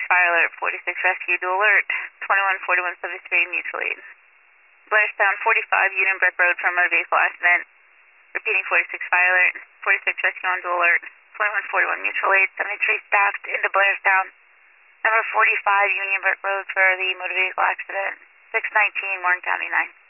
fire alert, 46 rescue, dual alert, 214173 mutual aid. Blairstown 45 Unionbrook Road for a motor vehicle accident. Repeating 46 fire alert, 46 rescue on dual alert, 2141 mutual aid, 73 staffed into Blairstown. Number 45 Unionbrook Road for the motor vehicle accident, 619 Warren County 9.